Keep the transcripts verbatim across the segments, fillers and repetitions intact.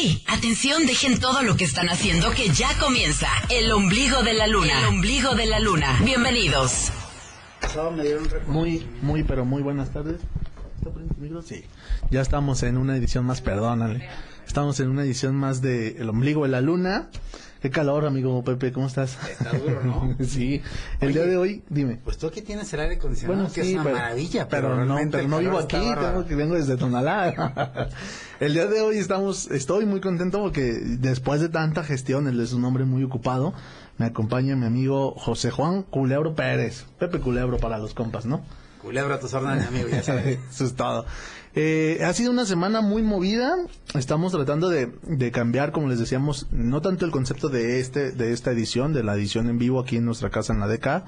Sí, atención, dejen todo lo que están haciendo que ya comienza El Ombligo de la Luna. El Ombligo de la Luna. Bienvenidos. Muy, muy, pero muy buenas tardes. Sí, ya estamos en una edición más, perdónale. Estamos en una edición más de El Ombligo de la Luna. Qué calor, amigo Pepe, ¿cómo estás? Está duro, ¿no? Sí, el Oye, día de hoy, dime. Pues tú aquí tienes el aire acondicionado, Bueno, que sí, es una pero, maravilla, pero, pero no, pero no vivo aquí, tengo que vengo desde Tonalá. El día de hoy estamos, estoy muy contento porque después de tanta gestión, él es un hombre muy ocupado, me acompaña mi amigo José Juan Culebro Pérez, Pepe Culebro para los compas, ¿no? Culebro a tus órdenes, amigo, ya sabes. Eso es todo. Eh, ha sido una semana muy movida. Estamos tratando de, de cambiar, como les decíamos, no tanto el concepto de este de esta edición, de la edición en vivo aquí en nuestra casa en la D K,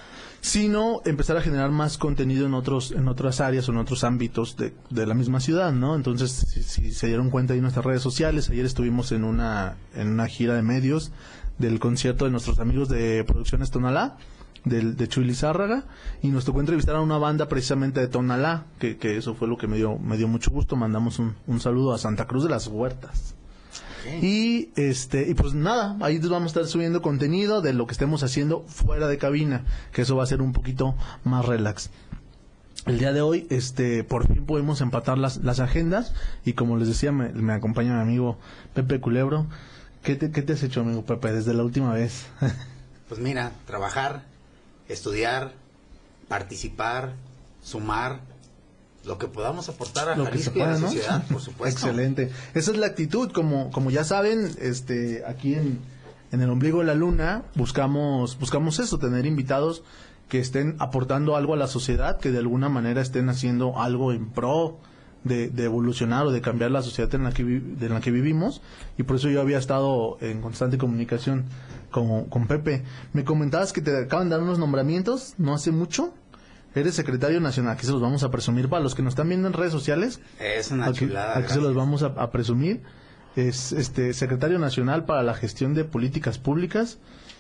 sino empezar a generar más contenido en otros en otras áreas o en otros ámbitos de, de la misma ciudad, ¿no? Entonces, si, si se dieron cuenta ahí en nuestras redes sociales, ayer estuvimos en una en una gira de medios del concierto de nuestros amigos de Producciones Tonalá, del, de Chuy Lizárraga, y nos tocó entrevistar a una banda precisamente de Tonalá, que, que eso fue lo que me dio me dio mucho gusto. Mandamos un, un saludo a Santa Cruz de las Huertas. Okay. Y este y pues nada, ahí les vamos a estar subiendo contenido de lo que estemos haciendo fuera de cabina, que eso va a ser un poquito más relax. El día de hoy, este, por fin podemos empatar las, las agendas, y como les decía, me, me acompaña mi amigo Pepe Culebro. ¿Qué te, qué te has hecho, amigo Pepe, desde la última vez? Pues mira, trabajar, estudiar, participar, sumar, lo que podamos aportar a lo Jalisco pueda, y a la ¿no? sociedad, por supuesto. Excelente. Esa es la actitud, como como ya saben, este aquí en, en El Ombligo de la Luna buscamos buscamos eso, tener invitados que estén aportando algo a la sociedad, que de alguna manera estén haciendo algo en pro de, de evolucionar o de cambiar la sociedad en la que vi, en la que vivimos, y por eso yo había estado en constante comunicación con, con Pepe. Me comentabas que te acaban de dar unos nombramientos no hace mucho. Eres secretario nacional, aquí se los vamos a presumir para los que nos están viendo en redes sociales. Es una aquí, chulada. Aquí se los vamos a, a presumir. Es este secretario nacional para la gestión de políticas públicas.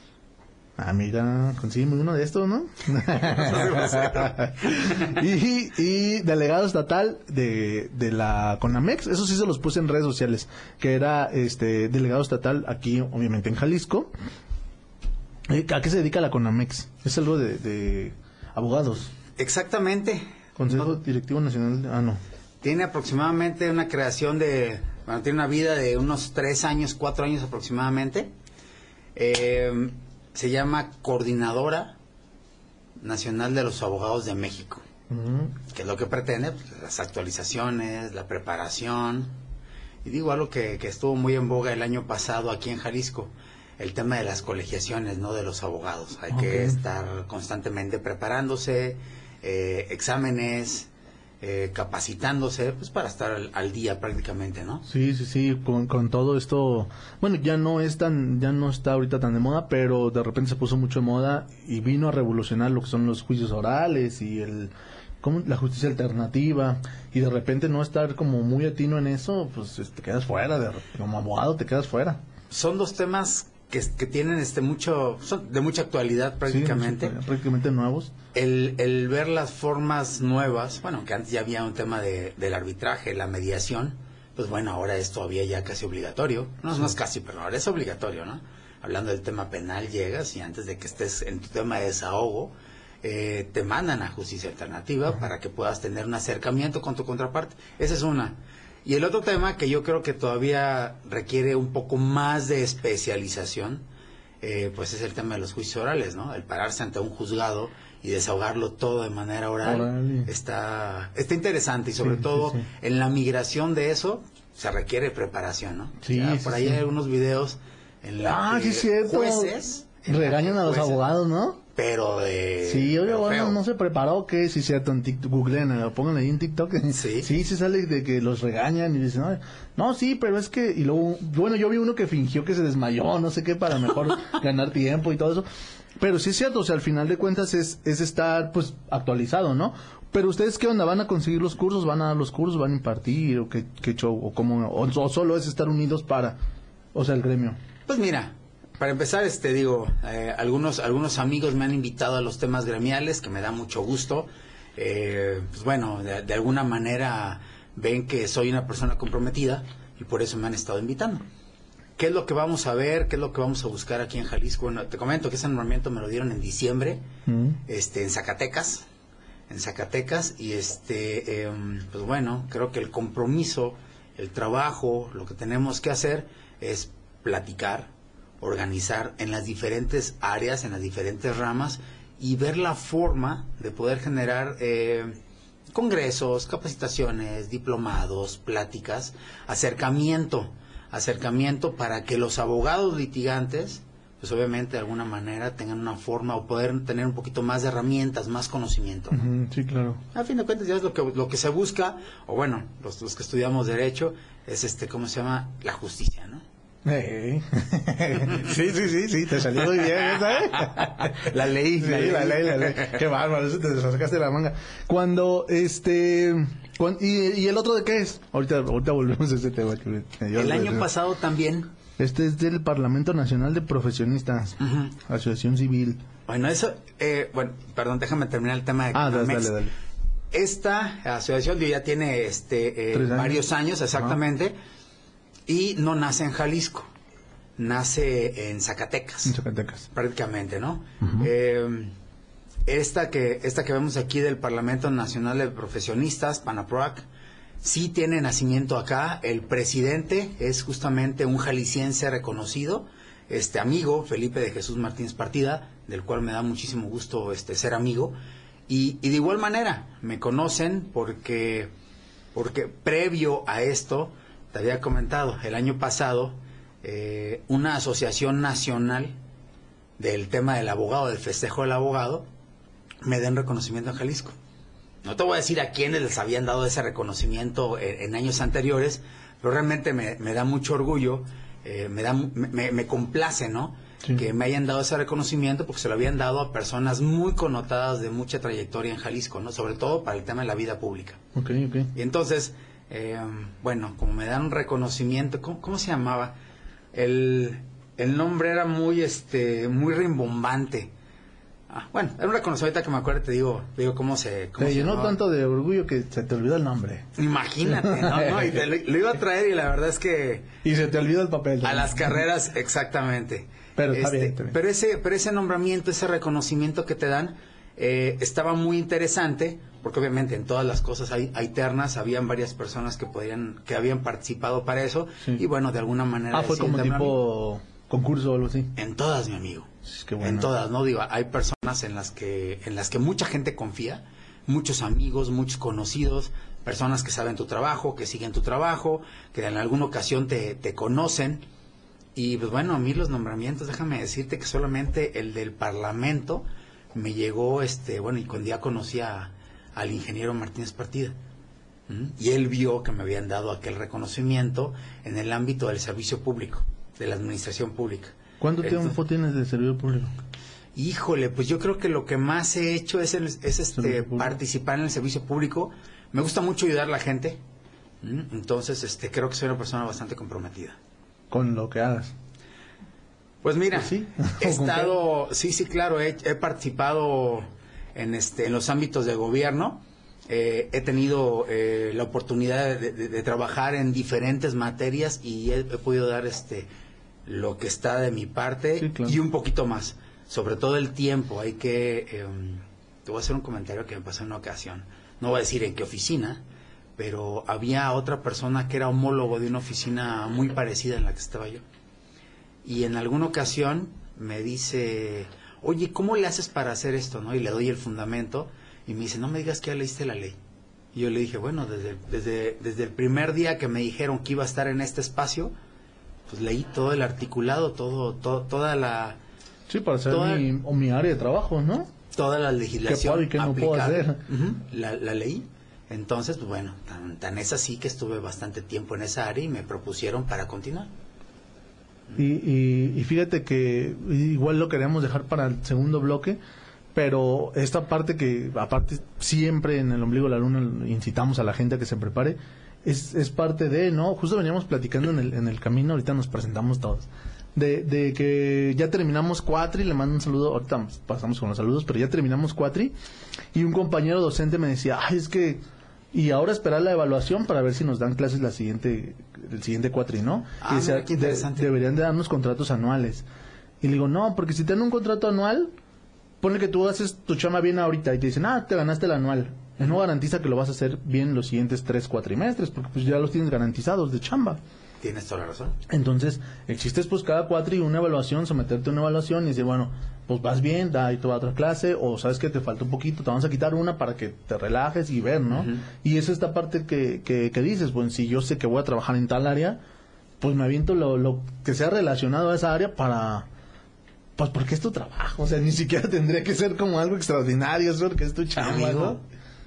Ah, mira, consígueme uno de estos, ¿no? y, y delegado estatal de, de la CONAMEX, eso sí se los puse en redes sociales, que era este delegado estatal aquí, obviamente en Jalisco. ¿A qué se dedica la CONAMEX? Es algo de, de abogados. Exactamente. Consejo no, Directivo Nacional, ah, no. Tiene aproximadamente una creación de, bueno, tiene una vida de unos tres años, cuatro años aproximadamente. Eh... Se llama Coordinadora Nacional de los Abogados de México. Uh-huh. Que es lo que pretende, pues, las actualizaciones, la preparación. Y digo algo que, que estuvo muy en boga el año pasado aquí en Jalisco, el tema de las colegiaciones, ¿no?, de los abogados. Hay okay. que estar constantemente preparándose, eh, exámenes, eh, capacitándose, pues para estar al, al día prácticamente, ¿no? Sí, sí, sí, con, con todo esto, bueno, ya no es tan, ya no está ahorita tan de moda, pero de repente se puso mucho de moda y vino a revolucionar lo que son los juicios orales y el, como la justicia alternativa, y de repente no estar como muy atino en eso, pues te quedas fuera, de, como abogado te quedas fuera. Son dos temas que, que tienen este mucho, son de mucha actualidad prácticamente. Sí, prácticamente nuevos. El, el ver las formas nuevas, bueno, que antes ya había un tema de, del arbitraje, la mediación, pues bueno, ahora es todavía ya casi obligatorio. No, sí. no es casi, pero ahora es obligatorio, ¿no? Hablando del tema penal, llegas y antes de que estés en tu tema de desahogo, eh, te mandan a justicia alternativa uh-huh. para que puedas tener un acercamiento con tu contraparte. Esa es una. Y el otro tema que yo creo que todavía requiere un poco más de especialización, eh, pues es el tema de los juicios orales, ¿no? El pararse ante un juzgado y desahogarlo todo de manera oral. Orale. está está interesante, y sobre sí, todo sí, sí. en la migración de eso se requiere preparación, ¿no? Sí, ya, sí, por ahí sí. hay algunos videos en los ah, que sí, cierto. jueces regañan a los jueces, abogados, ¿no? Pero de... Sí, oye, pero bueno, no se preparó, que sí, cierto, en TikTok, googleen, lo pongan ahí en TikTok. Sí. Sí, sí sale de que los regañan y dicen, no, no, sí, pero es que, y luego, bueno, yo vi uno que fingió que se desmayó, no sé qué, para mejor ganar tiempo y todo eso. Pero sí es cierto, o sea, al final de cuentas es, es estar, pues, actualizado, ¿no? Pero ustedes, ¿qué onda? ¿Van a conseguir los cursos? ¿Van a dar los cursos? ¿Van a impartir? ¿O qué, qué show? ¿O cómo? O, o solo es estar unidos para, o sea, el gremio? Pues mira, para empezar, este digo, eh, algunos algunos amigos me han invitado a los temas gremiales, que me da mucho gusto. Eh, pues bueno, de, de alguna manera ven que soy una persona comprometida y por eso me han estado invitando. ¿Qué es lo que vamos a ver? ¿Qué es lo que vamos a buscar aquí en Jalisco? Bueno, te comento que ese nombramiento me lo dieron en diciembre, mm. este, en Zacatecas, en Zacatecas, y este, eh, pues bueno, creo que el compromiso, el trabajo, lo que tenemos que hacer es platicar, organizar en las diferentes áreas, en las diferentes ramas, y ver la forma de poder generar eh, congresos, capacitaciones, diplomados, pláticas, acercamiento, acercamiento para que los abogados litigantes, pues obviamente de alguna manera tengan una forma o poder tener un poquito más de herramientas, más conocimiento, ¿no? Uh-huh, sí, claro. A fin de cuentas ya es lo que lo que se busca, o bueno, los, los que estudiamos derecho, es este, ¿cómo se llama? La justicia, ¿no? Hey. sí, sí, sí, sí, te salió muy bien, ¿sabes? La ley, sí, la ley, la ley, la ley. Qué bárbaro, eso te sacaste de la manga. Cuando, este... Cuando, y, ¿Y el otro de qué es? Ahorita, ahorita volvemos a ese tema. Que me, me el año pasado también... Este es del Parlamento Nacional de Profesionistas, uh-huh. Asociación Civil. Bueno, eso, eh, bueno, perdón, déjame terminar el tema de Ah, dale, dale, dale. Esta asociación ya tiene este eh, años. varios años, exactamente, uh-huh. y no nace en Jalisco, nace en Zacatecas. En Zacatecas. Prácticamente, ¿no? Uh-huh. Eh, esta que esta que vemos aquí del Parlamento Nacional de Profesionistas, PANAPROAC, sí tiene nacimiento acá. El presidente es justamente un jalisciense reconocido, este amigo, Felipe de Jesús Martínez Partida, del cual me da muchísimo gusto este ser amigo. Y, y de igual manera, me conocen porque, porque previo a esto, te había comentado, el año pasado, eh, una asociación nacional del tema del abogado, del festejo del abogado, me den reconocimiento en Jalisco. No te voy a decir a quiénes les habían dado ese reconocimiento en, en años anteriores, pero realmente me, me da mucho orgullo, eh, me, da, me, me complace, ¿no? Sí. Que me hayan dado ese reconocimiento porque se lo habían dado a personas muy connotadas de mucha trayectoria en Jalisco, ¿no? Sobre todo para el tema de la vida pública. Ok, ok. Y entonces, eh, bueno, como me dan un reconocimiento, ¿cómo, cómo se llamaba? El, el nombre era muy, este, muy rimbombante. Ah, bueno, era un reconocimiento que me acuerdo, te digo, te digo cómo se... Cómo te se llenó llamaba. Tanto de orgullo que se te olvidó el nombre. Imagínate, ¿no? no y te, lo, lo iba a traer y la verdad es que... Y se te olvidó el papel. A las carreras, exactamente. Pero está este, bien, está bien. Pero ese, pero ese nombramiento, ese reconocimiento que te dan, eh, estaba muy interesante, porque obviamente en todas las cosas hay, hay ternas, habían varias personas que podían, que habían participado para eso, sí. Y bueno, de alguna manera... Ah, fue como tipo concurso o algo así. En todas, mi amigo. Qué bueno. En todas, no digo, hay personas en las que en las que mucha gente confía, muchos amigos, muchos conocidos, personas que saben tu trabajo, que siguen tu trabajo, que en alguna ocasión te, te conocen. Y pues bueno, a mí los nombramientos, déjame decirte que solamente el del Parlamento me llegó, este, bueno, y cuando ya conocí a, al ingeniero Martínez Partida. ¿Mm? Y él vio que me habían dado aquel reconocimiento en el ámbito del servicio público, de la administración pública. ¿Cuánto tiempo tienes de servicio público? Híjole, pues yo creo que lo que más he hecho es, el, es este participar en el servicio público. Me gusta mucho ayudar a la gente. Entonces, este creo que soy una persona bastante comprometida. ¿Con lo que hagas? Pues mira, ¿Sí? he estado, sí, sí, claro, he, he participado en este en los ámbitos de gobierno. Eh, he tenido eh, la oportunidad de, de, de trabajar en diferentes materias y he, he podido dar este lo que está de mi parte, sí, claro. Y un poquito más, sobre todo el tiempo. Hay que, eh, te voy a hacer un comentario que me pasó en una ocasión, no voy a decir en qué oficina, pero había otra persona que era homólogo de una oficina muy parecida en la que estaba yo, y en alguna ocasión me dice, oye, ¿cómo le haces para hacer esto? ¿No? Y le doy el fundamento, y me dice, no me digas que ya leíste la ley. Y yo le dije, bueno, desde, desde, desde el primer día que me dijeron que iba a estar en este espacio, pues leí todo el articulado, todo, todo toda la... Sí, para hacer mi, o mi área de trabajo, ¿no? Toda la legislación ¿Qué puedo y qué no puedo hacer? Uh-huh, la, la leí. Entonces, pues bueno, tan, tan es así que estuve bastante tiempo en esa área y me propusieron para continuar. Y, y, y fíjate que igual lo queríamos dejar para el segundo bloque, pero esta parte que, aparte, siempre en el Ombligo de la Luna incitamos a la gente a que se prepare, Es, es parte de, ¿no? Justo veníamos platicando en el, en el camino, ahorita nos presentamos todos, de, de que ya terminamos Cuatri, le mando un saludo, ahorita pasamos con los saludos, pero ya terminamos Cuatri, y un compañero docente me decía, ay, es que y ahora esperar la evaluación para ver si nos dan clases la siguiente, el siguiente cuatri, ¿no? Ah, y sea, mira, qué interesante. de, deberían de darnos contratos anuales. Y le digo, no, porque si te dan un contrato anual, ponle que tú haces tu chama bien ahorita y te dicen, ah, te ganaste el anual. No garantiza que lo vas a hacer bien los siguientes tres cuatrimestres, porque pues ya los tienes garantizados de chamba. Tienes toda la razón. Entonces, el chiste es pues cada cuatri una evaluación, someterte a una evaluación y decir, bueno, pues vas bien, da ahí toda otra clase, o sabes que te falta un poquito, te vamos a quitar una para que te relajes y ver, ¿no? Uh-huh. Y es esta parte que, que, que dices, pues si yo sé que voy a trabajar en tal área, pues me aviento lo, lo que sea relacionado a esa área para... Pues porque es tu trabajo, o sea, ni siquiera tendría que ser como algo extraordinario, es porque es tu chamba, ¿no?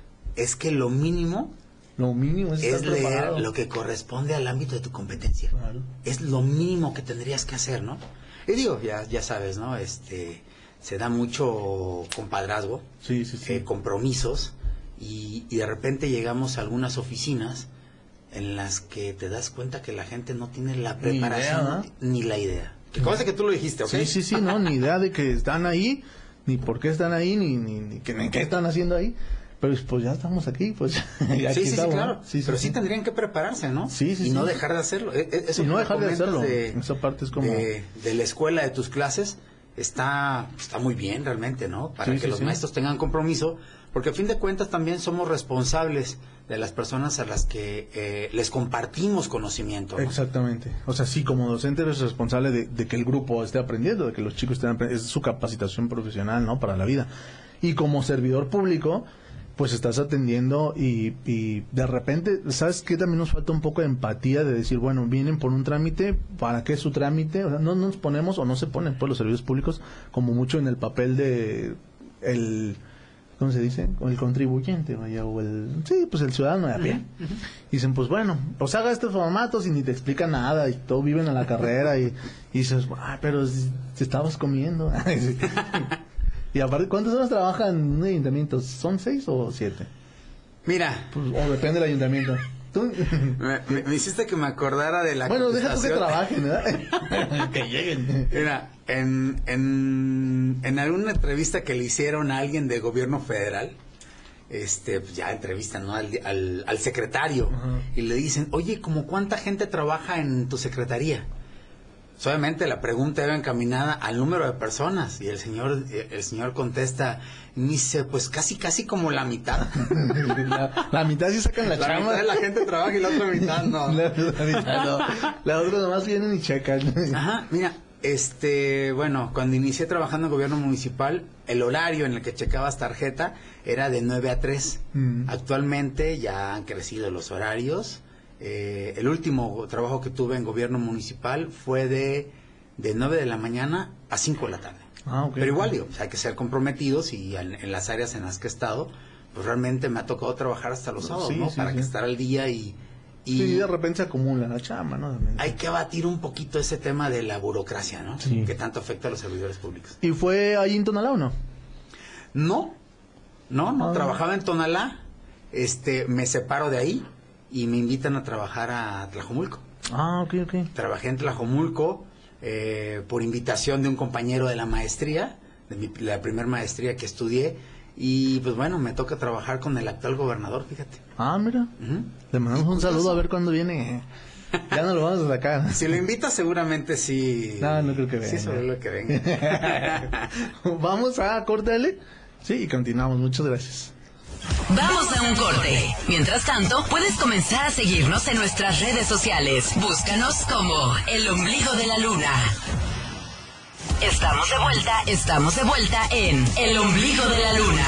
Es que lo mínimo... Lo mínimo es, es estar leer preparado. Lo que corresponde al ámbito de tu competencia. Claro. Es lo mínimo que tendrías que hacer, ¿no? Y digo, ya, ya sabes, ¿no? Este, se da mucho compadrazgo, sí, sí, sí. Eh, compromisos, y, y de repente llegamos a algunas oficinas en las que te das cuenta que la gente no tiene la preparación ni, idea, ¿no? ni la idea. Que conste que tú lo dijiste, ¿ok? Sí, sí, sí, no, ni idea de que están ahí, ni por qué están ahí, ni, ni, ni, que, ni qué están haciendo ahí. Pero pues ya estamos aquí, pues. Sí, aquí sí, estamos, sí, claro. ¿no? Sí, pero sí, sí, sí tendrían que prepararse, ¿no? Sí, sí, y sí. no dejar de hacerlo. Eso y no dejar de hacerlo. De, Esa parte es como... De, de la escuela, de tus clases, está, está muy bien realmente, ¿no? Para sí, que sí, los sí. maestros tengan compromiso, porque a fin de cuentas también somos responsables de las personas a las que eh, les compartimos conocimiento, ¿no? Exactamente. O sea, sí, como docente eres responsable de, de que el grupo esté aprendiendo, de que los chicos estén aprendiendo. Es su capacitación profesional, ¿no? Para la vida. Y como servidor público, pues estás atendiendo y, y de repente, ¿sabes qué? También nos falta un poco de empatía de decir, bueno, vienen por un trámite, ¿para qué es su trámite? O sea, no nos ponemos o no se ponen pues los servicios públicos como mucho en el papel de el... ¿Cómo se dice? El contribuyente, vaya, o el... Sí, pues el ciudadano de a pie. Uh-huh, uh-huh. Dicen, pues bueno, pues haga estos formatos y ni te explica nada y todos viven a la carrera y, y dices, ah, pero si, si estabas comiendo. Y aparte, ¿cuántas horas trabajan en un ayuntamiento? ¿Son seis o siete? Mira. Pues, o depende del ayuntamiento. ¿Tú? Me, me, me hiciste que me acordara de la Bueno, deja tú que trabajen, ¿verdad? Que lleguen. Mira, en, en, en alguna entrevista que le hicieron a alguien del gobierno federal, este, pues ya entrevistan, ¿no? al, al, al secretario, uh-huh. y le dicen, oye, ¿cómo cuánta gente trabaja en tu secretaría? Obviamente la pregunta era encaminada al número de personas y el señor el señor contesta y dice, pues casi casi como la mitad. la, la mitad sí sacan la, la chamba. La mitad de la gente trabaja y la otra mitad no. La, la mitad no. La otra nomás vienen y checan. Ajá, mira, este, bueno, cuando inicié trabajando en gobierno municipal, el horario en el que checabas tarjeta era de nueve a tres. Mm. Actualmente ya han crecido los horarios. Eh, el último trabajo que tuve en gobierno municipal fue de, de nueve de la mañana a cinco de la tarde. Ah, okay. Pero igual, digo, o sea, hay que ser comprometidos y en, en las áreas en las que he estado, pues realmente me ha tocado trabajar hasta los sábados, sí, ¿no? Sí, Para sí. que estar al día y... y sí, de repente se acumula la chamba, ¿no? Hay que abatir un poquito ese tema de la burocracia, ¿no? Sí. Que tanto afecta a los servidores públicos. ¿Y fue ahí en Tonalá o no? No, no, no, ah. trabajaba en Tonalá, este, me separo de ahí y me invitan a trabajar a Tlajomulco. Ah, ok, ok. Trabajé en Tlajomulco eh, por invitación de un compañero de la maestría, de mi, la primera maestría que estudié, y pues bueno, me toca trabajar con el actual gobernador, fíjate. Ah, mira. Uh-huh. Le mandamos un saludo a ver cuándo viene. Ya no lo vamos a sacar. Si lo invitas seguramente sí. No, no creo que venga. Sí, sobre lo que venga. Vamos a cortarle. Sí, y continuamos. Muchas gracias. Vamos a un corte. Mientras tanto, puedes comenzar a seguirnos en nuestras redes sociales. Búscanos como El Ombligo de la Luna. Estamos de vuelta, estamos de vuelta en El Ombligo de la Luna.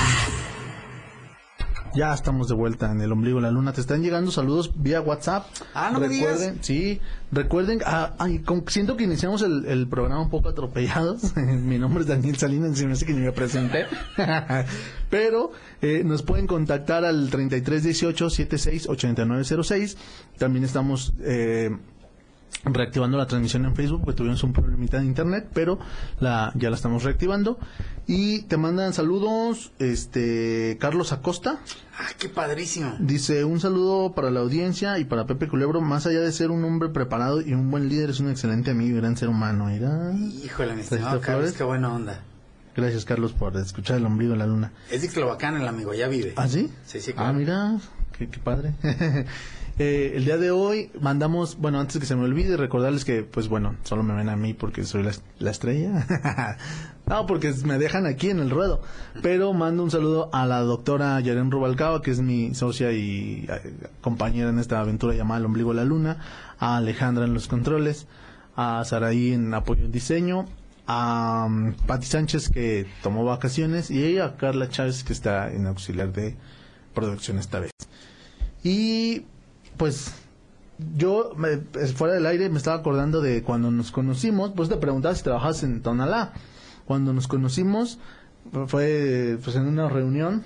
Ya estamos de vuelta en El Ombligo de la Luna. Te están llegando saludos vía WhatsApp. Ah, no recuerden, me digas. Sí, recuerden, ah, ay, con, siento que iniciamos el, el programa un poco atropellados. Mi nombre es Daniel Salinas, se me hace que ni me presenté. Pero eh, nos pueden contactar al treinta y tres dieciocho setenta y seis ochenta y nueve cero seis. También estamos... Eh, reactivando la transmisión en Facebook porque tuvimos un problemita de internet, pero la ya la estamos reactivando. Y te mandan saludos este Carlos Acosta. Ah, qué padrísimo. Dice, un saludo para la audiencia y para Pepe Culebro. Más allá de ser un hombre preparado y un buen líder, es un excelente amigo y gran ser humano. Mira. Híjole, mi estimado Carlos, qué buena onda. Gracias, Carlos, por escuchar El Ombligo de la Luna. Es de Clovacán el amigo, ya vive. ¿Ah, sí? Sí, sí, claro. Ah, mira. qué, qué padre. eh, el día de hoy mandamos, bueno, antes que se me olvide, recordarles que, pues bueno, solo me ven a mí porque soy la, la estrella. No, porque me dejan aquí en el ruedo. Pero mando un saludo a la doctora Yaren Rubalcaba, que es mi socia y eh, compañera en esta aventura llamada El Ombligo de la Luna, a Alejandra en los controles, a Saraí en apoyo en diseño, a um, Pati Sánchez, que tomó vacaciones, y a Carla Chávez, que está en auxiliar de producción esta vez. Y pues yo me, fuera del aire me estaba acordando de cuando nos conocimos. Pues te preguntaba si trabajabas en Tonalá. Cuando nos conocimos fue pues en una reunión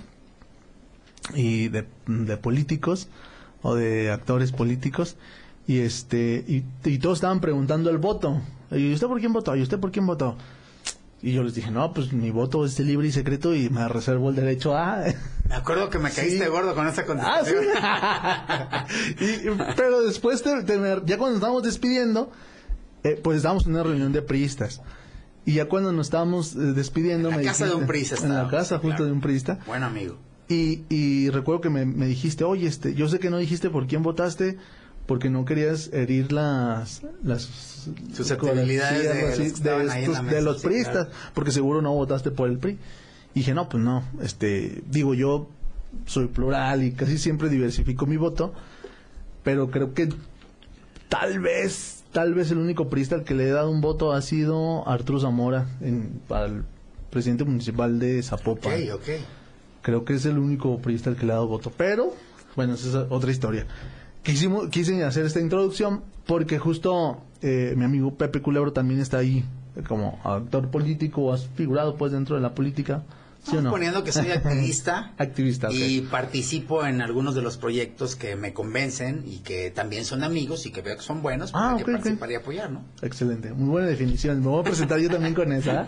y de, de políticos o de actores políticos, y este y, y todos estaban preguntando el voto. ¿Y usted por quién votó? ¿Y usted por quién votó? Y yo les dije, no, pues mi voto es libre y secreto y me reservo el derecho a... Me acuerdo que me caíste sí. gordo con esa contestación. Ah, sí. y, pero después, te, te, ya cuando estábamos despidiendo, eh, pues estábamos en una reunión de priistas. Y ya cuando nos estábamos eh, despidiendo... En la me casa dijiste, de un priista. En la casa sí, justo claro. de un priista. Buen amigo. Y, y recuerdo que me, me dijiste, oye, este, yo sé que no dijiste por quién votaste, porque no querías herir las las susceptibilidades de, así, los, de, estos, mesa, de los sí, priistas, claro. Porque seguro no votaste por el P R I. Y dije, no, pues no, este, digo, yo soy plural y casi siempre diversifico mi voto, pero creo que tal vez, tal vez el único priista al que le he dado un voto ha sido Arturo Zamora, en, para el presidente municipal de Zapopan. Okay, okay. Creo que es el único priista al que le he dado voto, pero, bueno, esa es otra historia. Quisimos, quise hacer esta introducción porque justo eh, mi amigo Pepe Culebro también está ahí como actor político, has figurado pues dentro de la política, ¿sí o no? Poniendo que soy activista, activista y okay. participo en algunos de los proyectos que me convencen y que también son amigos y que veo que son buenos, pues ah, hay okay, que participar okay. y apoyar, ¿no? Excelente, muy buena definición, me voy a presentar yo también con esa.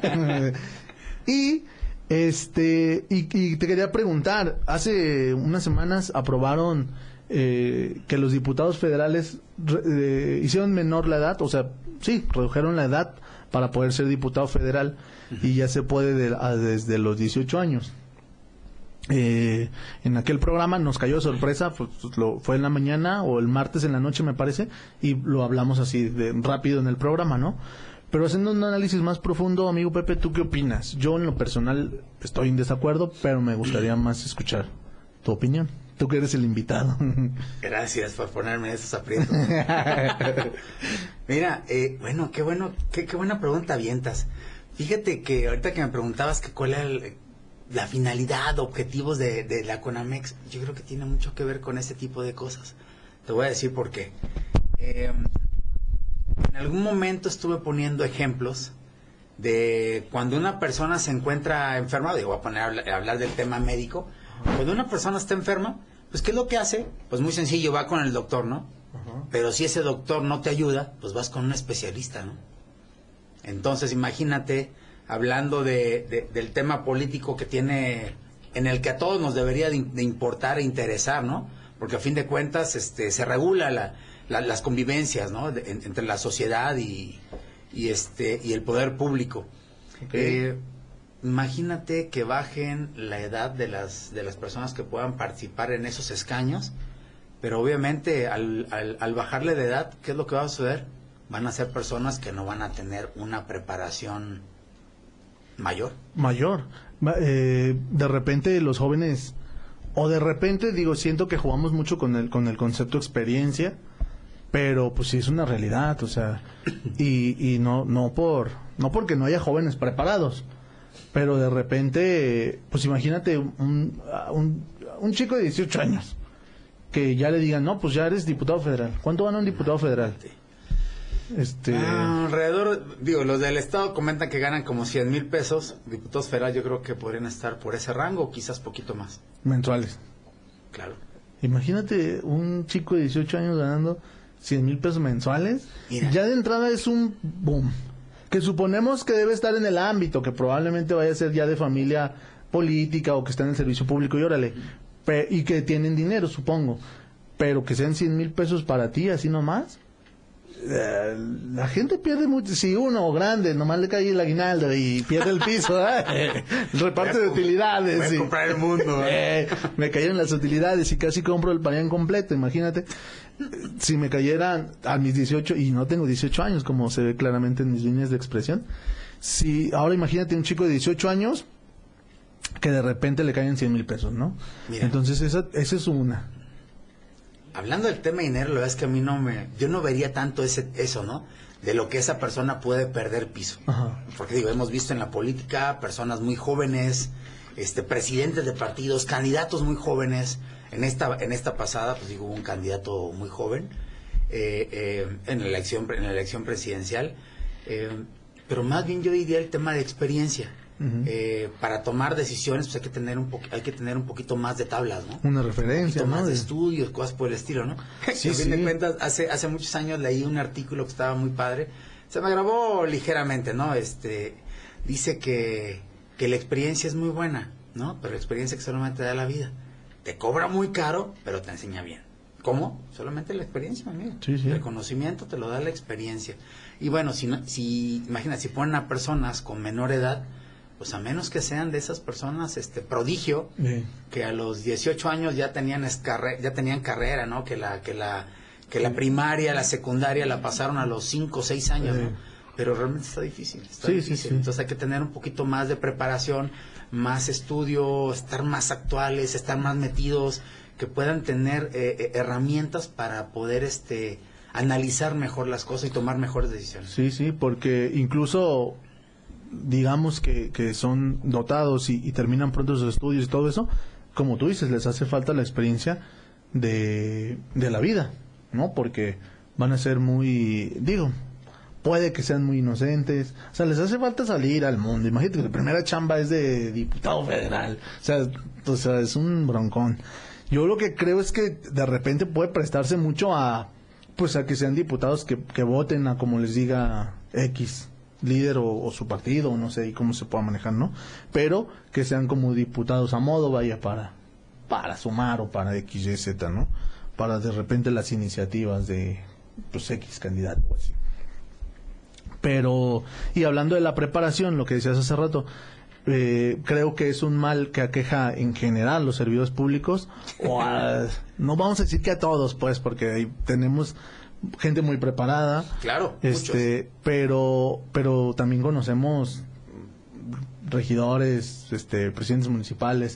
y este y, y te quería preguntar, hace unas semanas aprobaron Eh, que los diputados federales eh, hicieron menor la edad, o sea, sí, redujeron la edad para poder ser diputado federal, uh-huh. Y ya se puede de, a, desde los dieciocho años. Eh, en aquel programa nos cayó de sorpresa, pues, lo, fue en la mañana o el martes en la noche me parece, y lo hablamos así de rápido en el programa, ¿no? Pero haciendo un análisis más profundo, amigo Pepe, ¿tú qué opinas? Yo en lo personal estoy en desacuerdo, pero me gustaría más escuchar tu opinión. Tú que eres el invitado. Gracias por ponerme en esos aprietos. Mira, eh, bueno, qué bueno, qué, qué buena pregunta avientas. Fíjate que ahorita que me preguntabas que cuál era el, la finalidad, objetivos de, de la CONAMEX, yo creo que tiene mucho que ver con ese tipo de cosas. Te voy a decir por qué. Eh, en algún momento estuve poniendo ejemplos de cuando una persona se encuentra enferma, digo, voy a poner a hablar, a hablar del tema médico. Cuando una persona está enferma, pues ¿qué es lo que hace? Pues muy sencillo, va con el doctor, ¿no? Uh-huh. Pero si ese doctor no te ayuda, pues vas con un especialista, ¿no? Entonces imagínate, hablando de, de, del tema político que tiene, en el que a todos nos debería de, de importar e interesar, ¿no? Porque a fin de cuentas este, se regula la, la, las convivencias, ¿no? De, en, entre la sociedad y, y, este, y el poder público. Okay. Eh, Imagínate que bajen la edad de las de las personas que puedan participar en esos escaños, pero obviamente al, al, al bajarle de edad, ¿qué es lo que va a suceder? Van a ser personas que no van a tener una preparación mayor. Mayor. Eh, de repente los jóvenes, o de repente, digo, siento que jugamos mucho con el, con el concepto experiencia, pero pues sí es una realidad, o sea, y, y no, no por, no porque no haya jóvenes preparados. Pero de repente, pues imagínate un, un, un chico de dieciocho años que ya le digan, no, pues ya eres diputado federal. ¿Cuánto gana un diputado federal? Este... Ah, alrededor, digo, los del estado comentan que ganan como cien mil pesos. Diputados federales yo creo que podrían estar por ese rango, quizás poquito más. Mensuales. Claro. Imagínate un chico de dieciocho años ganando cien mil pesos mensuales. Mira. Ya de entrada es un boom. Que suponemos que debe estar en el ámbito, que probablemente vaya a ser ya de familia política o que está en el servicio público y órale, pe- y que tienen dinero, supongo, pero que sean cien mil pesos para ti, así nomás. eh, la gente pierde mucho. Si uno grande nomás le cae el aguinaldo y pierde el piso, ¿eh? el reparto de utilidades. Voy a y, comprar el mundo. ¿eh? eh, me cayeron las utilidades y casi compro el pañal completo, imagínate. Si me cayeran a mis dieciocho, y no tengo dieciocho años, como se ve claramente en mis líneas de expresión. Si ahora imagínate un chico de dieciocho años que de repente le caen cien mil pesos, ¿no? Mira, entonces esa, esa es una. Hablando del tema de dinero, la verdad es que a mí no me... Yo no vería tanto ese eso, ¿no? De lo que esa persona puede perder piso. Ajá. Porque digo, hemos visto en la política personas muy jóvenes, este, presidentes de partidos, candidatos muy jóvenes. En esta en esta pasada, pues digo, hubo un candidato muy joven eh, eh, en la elección en la elección presidencial. Eh, pero más bien yo diría el tema de experiencia. Uh-huh. eh, para tomar decisiones pues hay que tener un po- hay que tener un poquito más de tablas, ¿no? Una referencia, un ¿no? más de de estudios, cosas por el estilo, ¿no? Sí, a fin sí. de cuentas, hace hace muchos años leí un artículo que estaba muy padre, se me grabó ligeramente, ¿no? Este dice que que la experiencia es muy buena, ¿no? Pero la experiencia que solamente da la vida, te cobra muy caro, pero te enseña bien. ¿Cómo? Solamente la experiencia, amigo. Sí, sí. El conocimiento te lo da la experiencia. Y bueno, si no, si imagina, si ponen a personas con menor edad, pues a menos que sean de esas personas este prodigio, sí, que a los dieciocho años ya tenían escarre, ya tenían carrera, ¿no? Que la que la que la primaria, la secundaria la pasaron a los cinco o seis años, sí, ¿no? Pero realmente está difícil, está sí, difícil. Sí, sí. Entonces hay que tener un poquito más de preparación, más estudio, estar más actuales, estar más metidos, que puedan tener eh, herramientas para poder este analizar mejor las cosas y tomar mejores decisiones. Sí, sí, porque incluso digamos que, que son dotados y, y terminan pronto sus estudios y todo eso, como tú dices, les hace falta la experiencia de, de la vida, ¿no? Porque van a ser muy, digo, puede que sean muy inocentes, o sea, les hace falta salir al mundo. Imagínate que la primera chamba es de diputado federal, o sea, o sea, es un broncón. Yo lo que creo es que de repente puede prestarse mucho a, pues a que sean diputados que, que voten a como les diga X líder o, o su partido, no sé y cómo se pueda manejar, ¿no? Pero que sean como diputados a modo, vaya, para para sumar o para X, Y, Z, ¿no? Para de repente las iniciativas de, pues, X candidato o así. Pero, y hablando de la preparación, lo que decías hace rato, eh, creo que es un mal que aqueja en general los servidores públicos, o a, no vamos a decir que a todos, pues, porque ahí tenemos gente muy preparada, claro, este, muchos. pero pero también conocemos regidores, este, presidentes municipales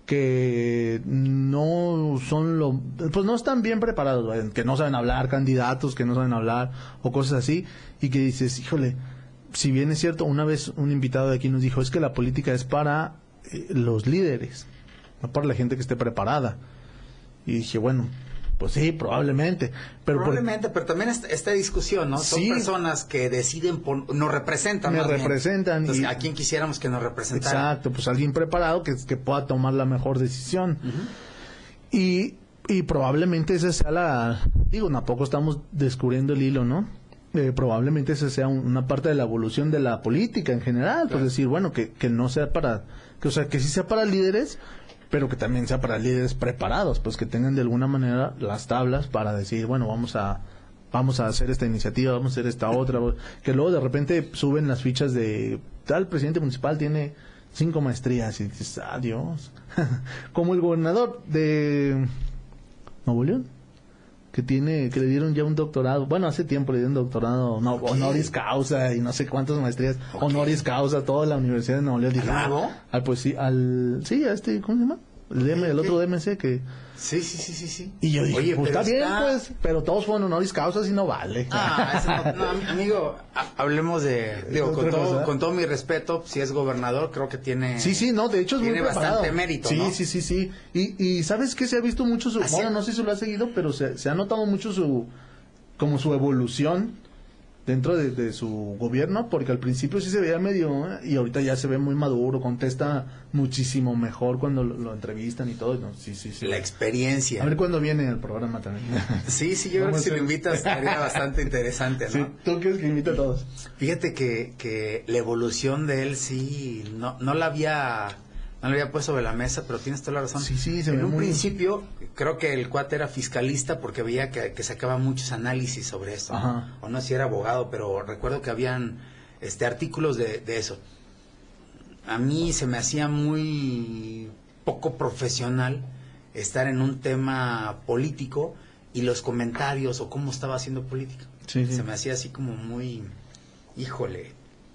que no son lo, pues no están bien preparados, que no saben hablar, candidatos que no saben hablar o cosas así, y que dices, híjole, si bien es cierto, una vez un invitado de aquí nos dijo, es que la política es para eh, los líderes, no para la gente que esté preparada. Y dije, bueno, pues sí, probablemente. Pero probablemente, por... pero también esta, esta discusión, ¿no? Son sí, personas que deciden, por, nos representan. Me representan. Entonces, y... ¿a quién quisiéramos que nos representara? Exacto, pues alguien preparado que, que pueda tomar la mejor decisión. Uh-huh. Y, y probablemente esa sea la... Digo, tampoco estamos descubriendo el hilo, ¿no? Eh, probablemente esa sea un, una parte de la evolución de la política en general. Claro. Pues decir, bueno, que, que no sea para... Que, o sea, que sí sea para líderes, pero que también sea para líderes preparados, pues que tengan de alguna manera las tablas para decir, bueno, vamos a vamos a hacer esta iniciativa, vamos a hacer esta otra, que luego de repente suben las fichas de tal presidente municipal tiene cinco maestrías y dices, adiós, como el gobernador de Nuevo León, que tiene, que le dieron ya un doctorado, bueno, hace tiempo le dieron doctorado, no, okay, honoris causa y no sé cuántas maestrías, okay, honoris causa, toda la Universidad de Nuevo León. Dije, ah, al, pues sí, al, sí, a este, ¿cómo se llama? El, D M, okay, el otro D M C que... Sí, sí, sí, sí, sí. Y yo dije, oye, pues pero está bien, está... pues, pero todos fueron honoris causas y no vale. Ah, eso no, no, amigo, hablemos de, digo, con todo, con todo mi respeto, si es gobernador, creo que tiene... Sí, sí, no, de hecho es tiene muy preparado. bastante mérito, sí, ¿no? Sí, sí, sí, y, y ¿sabes qué? Se ha visto mucho su... Bueno, no sé si lo ha seguido, pero se, se ha notado mucho su... como su evolución dentro de, de su gobierno, porque al principio sí se veía medio, ¿eh? Y ahorita ya se ve muy maduro, contesta muchísimo mejor cuando lo, lo entrevistan y todo. No, sí, sí, sí. La experiencia. A ver cuándo viene el programa también. Sí, sí, yo creo que si lo invitas sería bastante interesante, ¿no? Sí, tú quieres que invite a todos. Fíjate que, que la evolución de él sí, no, no la había... no lo había puesto sobre la mesa, pero tienes toda la razón. Sí, sí, se en ve un muy... principio, creo que el cuate era fiscalista porque veía que, que sacaba muchos análisis sobre esto, ¿no? O no sé si era abogado, pero recuerdo que habían este artículos de, de eso. A mí se me hacía muy poco profesional estar en un tema político y los comentarios o cómo estaba haciendo política. Sí, sí. Se me hacía así como muy, híjole,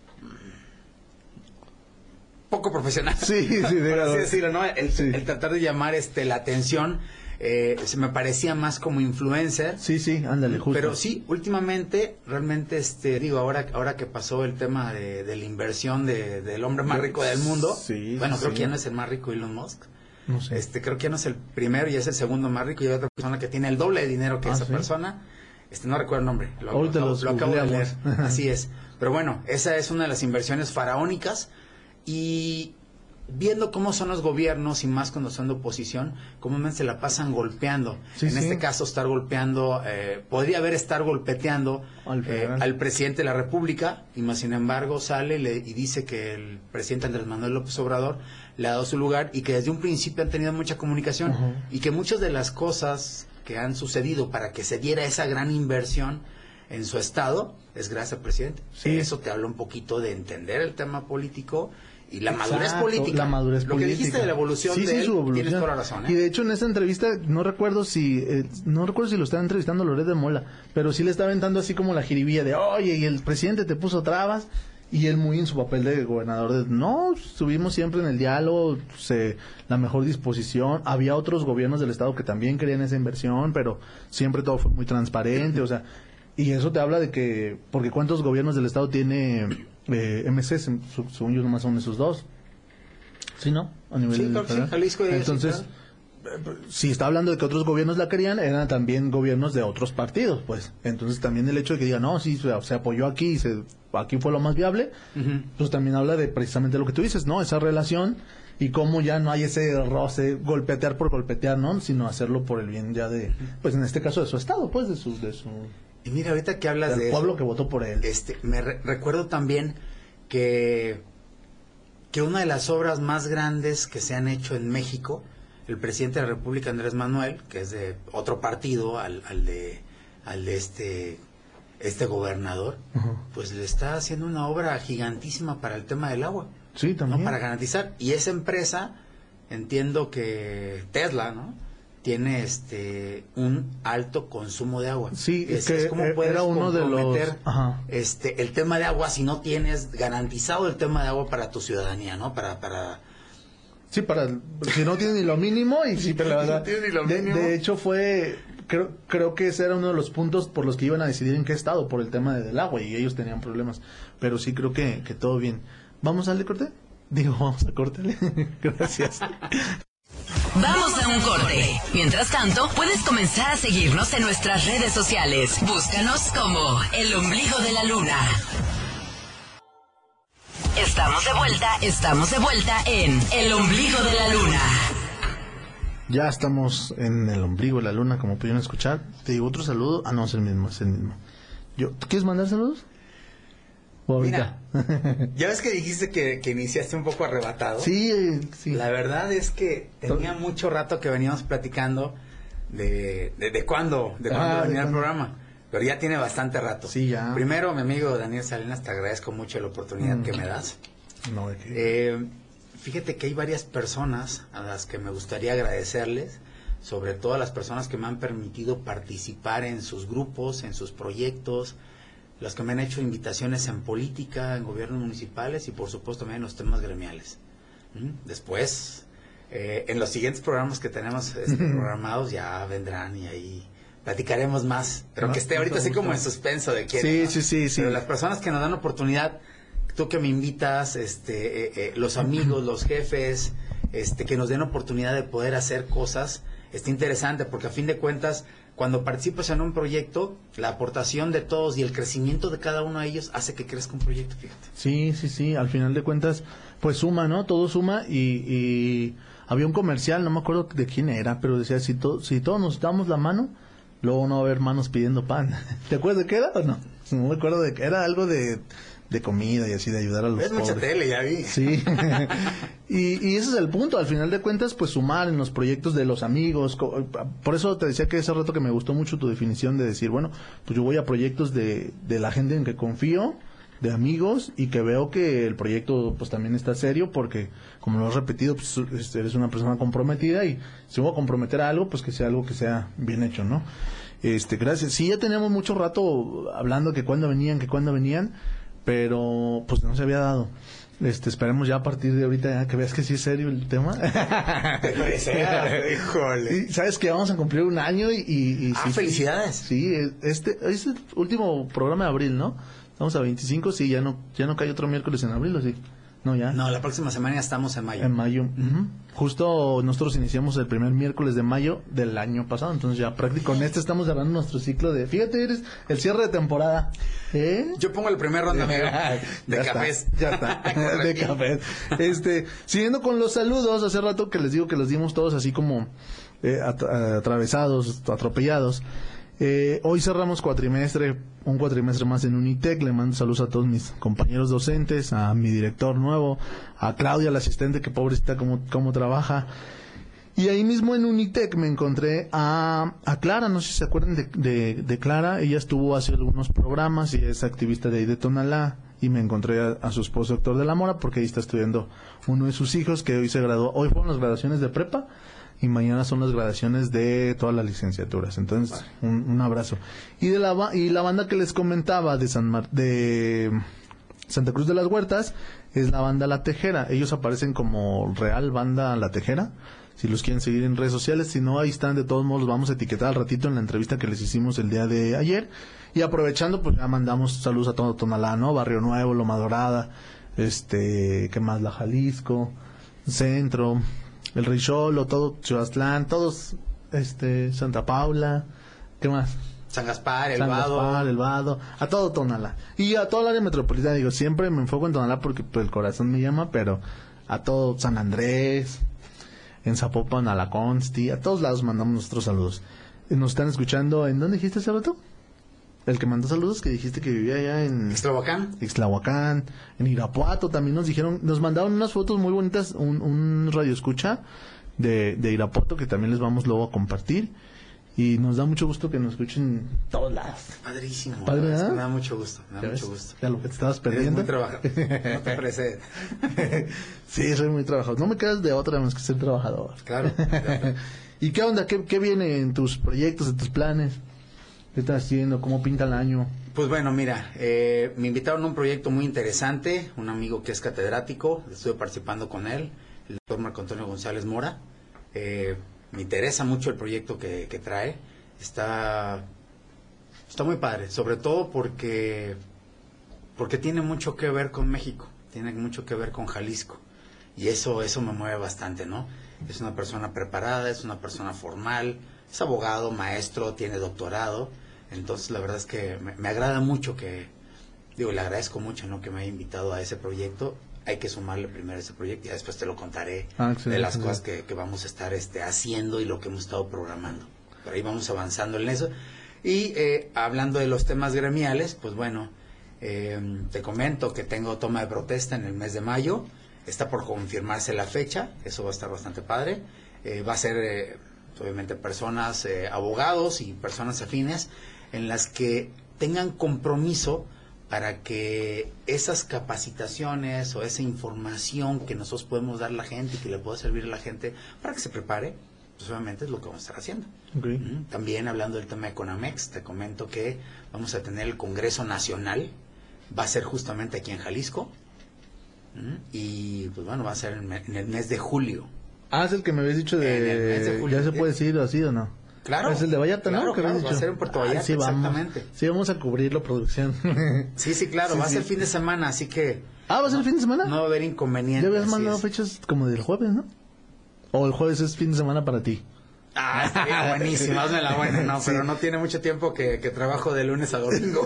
poco profesional. Sí, sí, por así decirlo, ¿no? El, sí. el tratar de llamar este la atención, eh, se me parecía más como influencer. Sí, sí, ándale, justo. Pero sí, últimamente, realmente, este, digo, ahora, ahora que pasó el tema de, de la inversión de, del hombre más rico del mundo, sí, bueno, sí. creo que ya no es el más rico Elon Musk. No sé. Este, creo que ya no es el primero y es el segundo más rico y hay otra persona que tiene el doble de dinero que Ah, esa ¿sí? persona. Este, no recuerdo el nombre. Lo, Ahorita lo, los lo acabo de leer. googleamos. Así es. Pero bueno, esa es una de las inversiones faraónicas y viendo cómo son los gobiernos y más cuando son de oposición, comúnmente se la pasan golpeando. Sí, en sí. este caso, estar golpeando, eh, podría haber estar golpeteando Al eh, federal. al presidente de la República, y más sin embargo sale le, y dice que el presidente Andrés Manuel López Obrador le ha dado su lugar y que desde un principio han tenido mucha comunicación Ujú. y que muchas de las cosas que han sucedido para que se diera esa gran inversión en su estado es gracias al presidente. Sí. Eso te habla un poquito de entender el tema político y la Exacto, madurez política. La madurez Lo política. que dijiste de la evolución sí, de sí, él, su evolución. tienes toda la razón, ¿eh? Y de hecho en esta entrevista, no recuerdo si eh, no recuerdo si lo estaba entrevistando Loret de Mola, pero sí le estaba aventando así como la jiribilla de, oye, y el presidente te puso trabas, y él muy en su papel de gobernador, de, no, estuvimos siempre en el diálogo, se, la mejor disposición, había otros gobiernos del estado que también querían esa inversión, pero siempre todo fue muy transparente, o sea, y eso te habla de que, porque cuántos gobiernos del estado tiene eh, M C, según yo nomás son esos dos. Sí, ¿no? A nivel Sí, claro que sí, federal. Jalisco y Entonces, claro. eh, si está hablando de que otros gobiernos la querían, eran también gobiernos de otros partidos, pues. Entonces también el hecho de que diga, no, sí, se, se apoyó aquí, y se, aquí fue lo más viable, Ujú. pues también habla de precisamente lo que tú dices, ¿no? Esa relación y cómo ya no hay ese roce, golpetear por golpetear, ¿no? Sino hacerlo por el bien ya de, pues en este caso de su estado, pues de su, de su, Y mira, ahorita que hablas del de pueblo eso, que votó por él. este, me re- recuerdo también que que una de las obras más grandes que se han hecho en México, el presidente de la República, Andrés Manuel, que es de otro partido al, al de al de este este gobernador, Ujú. pues le está haciendo una obra gigantísima para el tema del agua, Sí, ¿no? también. Para garantizar. Y esa empresa, entiendo que Tesla, ¿no? Tiene este un alto consumo de agua. Sí, es, que es como era puedes uno de los- comprometer, ajá. este el tema de agua si no tienes garantizado el tema de agua para tu ciudadanía, ¿no? Para para Sí, para, si no tiene ni lo mínimo, y sí, pero la Si no verdad, tiene ni lo de, mínimo. de hecho fue, creo, creo que ese era uno de los puntos por los que iban a decidir en qué estado, por el tema de- del agua, y ellos tenían problemas, pero sí creo que, que todo bien. ¿Vamos al de corte? Digo, vamos a cortarle. Gracias. Vamos a un corte. Mientras tanto, puedes comenzar a seguirnos en nuestras redes sociales. Búscanos como El Ombligo de la Luna. Estamos de vuelta, estamos de vuelta en El Ombligo de la Luna. Ya estamos en el ombligo de la luna, como pudieron escuchar. Te digo otro saludo. Ah, no, es el mismo, es el mismo. Yo, ¿tú quieres mandar saludos? ¿O ahorita? ya ves que dijiste que, que iniciaste un poco arrebatado. Sí, eh, sí. La verdad es que tenía mucho rato que veníamos platicando de de, de cuándo, de cuándo Ah, de venía el cuándo. programa. Pero ya tiene bastante rato. Sí, ya. Primero, mi amigo Daniel Salinas, te agradezco mucho la oportunidad Mm. que me das. No, de que... Eh, fíjate que hay varias personas a las que me gustaría agradecerles, sobre todo a las personas que me han permitido participar en sus grupos, en sus proyectos, las que me han hecho invitaciones en política, en gobiernos municipales y por supuesto también en los temas gremiales. ¿Mm? Después, eh, en los siguientes programas que tenemos este, programados ya vendrán y ahí platicaremos más, pero No, que esté ahorita mucho así como en gusto. suspenso de quién. Sí, ¿no? sí, sí, sí. Pero las personas que nos dan oportunidad, tú que me invitas, este, eh, eh, los amigos, los jefes, este, que nos den oportunidad de poder hacer cosas, está interesante porque a fin de cuentas, cuando participas en un proyecto, la aportación de todos y el crecimiento de cada uno de ellos hace que crezca un proyecto, fíjate. Sí, sí, sí, al final de cuentas, pues suma, ¿no? Todo suma y, y había un comercial, no me acuerdo de quién era, pero decía, si, to- si todos nos damos la mano, luego no va a haber manos pidiendo pan. ¿Te acuerdas de qué era o no? No me acuerdo de que era algo de, de comida y así, de ayudar a los es pobres. Mucha tele, ya vi. Sí. y, y ese es el punto, al final de cuentas, pues sumar en los proyectos de los amigos. Por eso te decía que ese rato que me gustó mucho tu definición de decir, bueno, pues yo voy a proyectos de, de la gente en que confío, de amigos, y que veo que el proyecto pues también está serio, porque como lo has repetido, pues eres una persona comprometida, y si voy a comprometer a algo, pues que sea algo que sea bien hecho, ¿no? Este, gracias. Sí, ya teníamos mucho rato hablando que cuándo venían, que cuándo venían, pero pues no se había dado. Este, esperemos ya a partir de ahorita ya que veas que sí es serio el tema. Puede ser, híjole. Y sabes que vamos a cumplir un año y... y, y ah, sí, felicidades. Sí, este es el último programa de abril, ¿no? Estamos a veinticinco, sí, ya no ya no cae otro miércoles en abril, ¿o sí? No, ya. No, la próxima semana ya estamos en mayo. En mayo. Uh-huh. Justo nosotros iniciamos el primer miércoles de mayo del año pasado, entonces ya prácticamente con este estamos cerrando nuestro ciclo de... Fíjate, eres el cierre de temporada. ¿Eh? Yo pongo el primer ronda, amigo. De ya cafés. Está, ya está, de cafés. Este, siguiendo con los saludos, hace rato que les digo que los dimos todos así como eh, at- atravesados, atropellados. Eh, hoy cerramos cuatrimestre, un cuatrimestre más en Unitec. Le mando saludos a todos mis compañeros docentes, a mi director nuevo, a Claudia, la asistente, que pobrecita cómo, cómo trabaja. Y ahí mismo en Unitec me encontré a, a Clara, no sé si se acuerdan de, de, de Clara. Ella estuvo hace algunos programas y es activista de ahí de Tonalá. Y me encontré a, a su esposo Héctor de la Mora, porque ahí está estudiando uno de sus hijos que hoy se graduó. Hoy fueron las graduaciones de prepa y mañana son las graduaciones de todas las licenciaturas. Entonces, un, un abrazo. Y de la ba- y la banda que les comentaba de San Mar- de Santa Cruz de las Huertas es la banda La Tejera. Ellos aparecen como Real Banda La Tejera. Si los quieren seguir en redes sociales, si no, ahí están. De todos modos, los vamos a etiquetar al ratito en la entrevista que les hicimos el día de ayer. Y aprovechando, pues ya mandamos saludos a todo Tonalá, ¿no? Barrio Nuevo, Loma Dorada, este, ¿qué más? La Jalisco, Centro, El Richolo, todo Chihuatlán, todos, este, Santa Paula, ¿qué más? San Gaspar, El San Vado. Gaspar, El Vado, a todo Tonalá. Y a toda el área metropolitana, digo, siempre me enfoco en Tonalá porque pues, el corazón me llama, pero a todo San Andrés, en Zapopan, a la Consti, a todos lados mandamos nuestros saludos. Nos están escuchando, ¿en dónde dijiste hace rato? El que mandó saludos, que dijiste que vivía allá en Ixtlahuacán. Ixtlahuacán, en Irapuato también nos dijeron, nos mandaron unas fotos muy bonitas, un, un radio escucha de, de Irapuato que también les vamos luego a compartir. Y nos da mucho gusto que nos escuchen en todos lados. Padrísimo. Padre, ¿verdad? Es que ¿eh? me da mucho gusto, me da ¿Ya mucho ves? gusto. Ya lo que te estabas Eres perdiendo. muy trabajador. No te parece. Sí, soy muy trabajador. No me quedas de otra más que ser trabajador. Claro. ¿Y qué onda? ¿Qué, qué viene en tus proyectos, en tus planes? ¿Qué estás haciendo? ¿Cómo pinta el año? Pues bueno, mira, eh, me invitaron a un proyecto muy interesante, un amigo que es catedrático, estuve participando con él, el doctor Marco Antonio González Mora. Eh, me interesa mucho el proyecto que, que trae, está, está muy padre, sobre todo porque, porque tiene mucho que ver con México, tiene mucho que ver con Jalisco, y eso, eso me mueve bastante, ¿no? Es una persona preparada, es una persona formal, es abogado, maestro, tiene doctorado. Entonces la verdad es que me, me agrada mucho que, digo, le agradezco mucho, ¿no?, que me haya invitado a ese proyecto. Hay que sumarle primero a ese proyecto y después te lo contaré Ah, de las sí. cosas que, que vamos a estar este, haciendo y lo que hemos estado programando. Pero ahí vamos avanzando en eso. Y eh, hablando de los temas gremiales, pues bueno, eh, te comento que tengo toma de protesta en el mes de mayo. Está por confirmarse la fecha, eso va a estar bastante padre. Eh, va a ser, eh, obviamente, personas, eh, abogados y personas afines, en las que tengan compromiso para que esas capacitaciones o esa información que nosotros podemos dar a la gente y que le pueda servir a la gente para que se prepare, pues obviamente es lo que vamos a estar haciendo. Okay. ¿Mm? También hablando del tema de Conamex, te comento que vamos a tener el Congreso Nacional, va a ser justamente aquí en Jalisco, ¿Mm? y pues bueno, va a ser en, en el mes de julio. Ah, es el que me habías dicho de... En el mes de julio. ¿Ya se puede decir así o no? Claro. Es el de Vallarta, claro, ¿no? Que claro, habías va a dicho. ser en Puerto Ay, Vallarta, sí, vamos. exactamente. Sí, vamos a cubrirlo, producción. Sí, sí, claro, Sí, va a sí. ser fin de semana, así que Ah, ¿va a ser el fin de semana? no va a haber inconveniente. Ya habías así mandado es. fechas como del jueves, ¿no? O el jueves es fin de semana para ti. Ah, estaría buenísimo, hazme la buena, no, Sí. pero no tiene mucho tiempo que, que trabajo de lunes a domingo.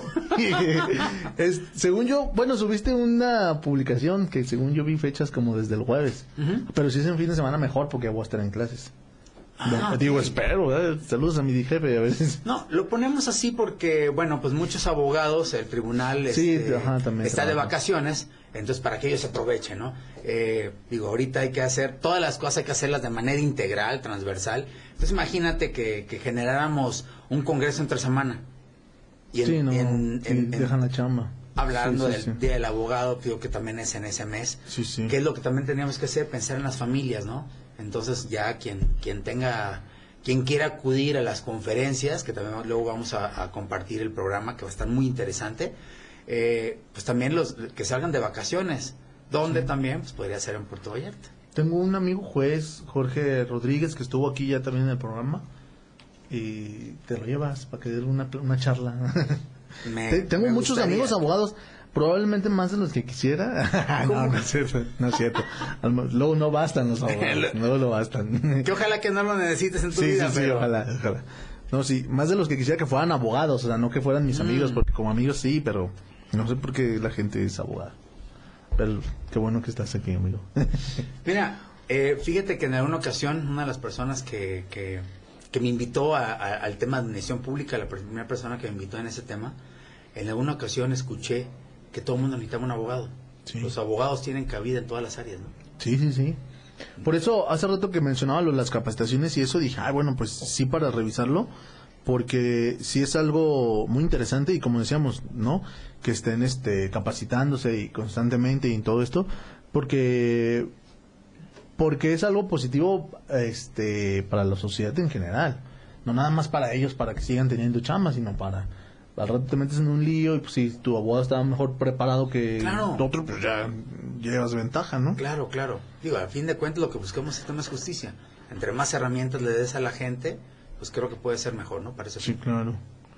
Es- según yo, bueno, subiste una publicación que según yo vi fechas como desde el jueves. Ujú. Pero si es en fin de semana mejor porque voy a estar en clases. Ah, no, digo, okay. espero, ¿eh? Saludos a mi jefe a veces. No, lo ponemos así porque, bueno, pues muchos abogados, el tribunal sí, este, ajá, también está trabaja. de vacaciones, entonces para que ellos se aprovechen, ¿no? Eh, digo, ahorita hay que hacer, todas las cosas hay que hacerlas de manera integral, transversal. Entonces imagínate que, que generáramos un congreso entre semana. Y en, sí, no, en, en, en, dejan la chamba. Hablando sí, sí, del sí. Día del Abogado, digo que también es en ese mes. Sí, sí. Que es lo que también teníamos que hacer, pensar en las familias, ¿no? Entonces ya quien, quien tenga... Quien quiera acudir a las conferencias, que también luego vamos a, a compartir el programa, que va a estar muy interesante, eh, pues también los que salgan de vacaciones, donde sí. también pues podría ser en Puerto Vallarta. Tengo un amigo juez, Jorge Rodríguez, que estuvo aquí ya también en el programa, y te lo llevas para que dé una, una charla. Me, Tengo me muchos gustaría. amigos abogados, probablemente más de los que quisiera. no, no es cierto, no es cierto. Luego no bastan los abogados, no lo bastan. Que ojalá que no lo necesites en tu sí, vida. Sí, pero... sí, ojalá, ojalá. No, sí, más de los que quisiera que fueran abogados, o sea, no que fueran mis mm. amigos, porque como amigos sí, pero no sé por qué la gente es abogada. Pero qué bueno que estás aquí, amigo. Mira, eh, fíjate que en alguna ocasión una de las personas que, que, que me invitó a, a, al tema de administración pública, la primera persona que me invitó en ese tema, en alguna ocasión escuché que todo el mundo necesitaba un abogado. Sí. Los abogados tienen cabida en todas las áreas, ¿no? Sí, sí, sí. Por eso, hace rato que mencionaba lo, las capacitaciones y eso, dije, ah, bueno, pues sí, para revisarlo, porque sí es algo muy interesante y como decíamos, ¿no? Que estén este capacitándose y constantemente y en todo esto, porque porque es algo positivo este para la sociedad en general. No nada más para ellos, para que sigan teniendo chamba, sino para... Al rato te metes en un lío y pues si tu abogado está mejor preparado que claro. el otro, pues ya llevas ventaja, ¿no? Claro, claro. Digo, a fin de cuentas lo que buscamos es más justicia. Entre más herramientas le des a la gente, pues creo que puede ser mejor, ¿no? Parece sí, que... claro.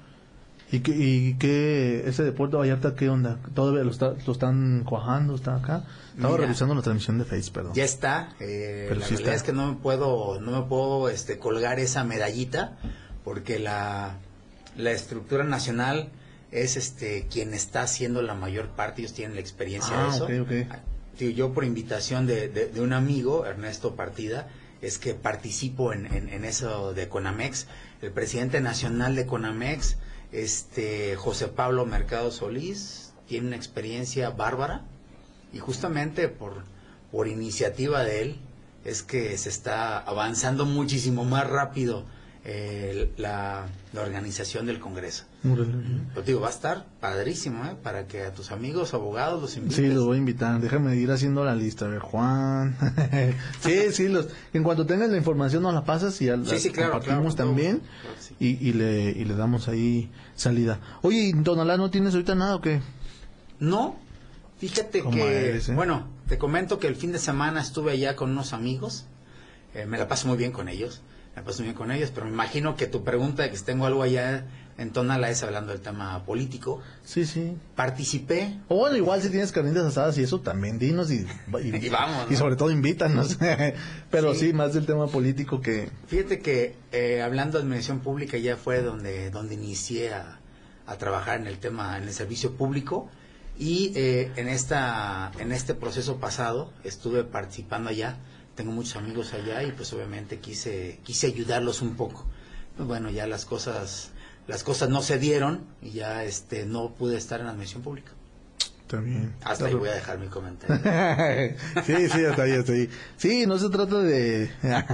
¿Y qué, y qué, ese de Puerto Vallarta, qué onda? ¿Todavía lo, está, lo están cuajando? ¿Está acá? Estaba Mira, revisando la transmisión de Face, perdón. Ya está. Eh, Pero la sí realidad está. es que no me puedo, no me puedo este, colgar esa medallita, porque la... La estructura nacional es este quien está haciendo la mayor parte, ellos tienen la experiencia ah, de eso. Okay, okay. Digo, yo por invitación de, de, de un amigo, Ernesto Partida, es que participo en, en, en eso de Conamex. El presidente nacional de Conamex, este José Pablo Mercado Solís, tiene una experiencia bárbara y justamente por, por iniciativa de él es que se está avanzando muchísimo más rápido Eh, la, la organización del Congreso. Uh-huh. Pues digo, va a estar padrísimo, ¿eh? Para que a tus amigos abogados los invites. Sí, los voy a invitar. Déjame ir haciendo la lista. A ver, Juan. sí, sí, los, en cuanto tengas la información nos la pasas y ya sí, la sí, claro, compartimos claro, también claro, sí. y, y, le, y le damos ahí salida. Oye, ¿en Tonalá no tienes ahorita nada o qué? No, fíjate que, eres, eh? bueno, te comento que el fin de semana estuve allá con unos amigos, eh, me la paso muy bien con ellos. Me paso bien con ellos, pero me imagino que tu pregunta de que si tengo algo allá en Tonalá es hablando del tema político. Sí, sí. Participé. O bueno, igual si tienes carnitas asadas y eso también, dinos y, y, y vamos, ¿no? Y sobre todo invítanos. Pero sí. sí, más del tema político que... Fíjate que eh, hablando de administración pública ya fue donde, donde inicié a, a trabajar en el tema, en el servicio público y eh, en, esta, en este proceso pasado estuve participando allá. Tengo muchos amigos allá y pues obviamente quise quise ayudarlos un poco. Pues bueno, ya las cosas las cosas no se dieron y ya este no pude estar en la administración pública. Está bien. Hasta ahí voy a dejar mi comentario. sí, sí, hasta ahí, hasta ahí. Sí, no se trata de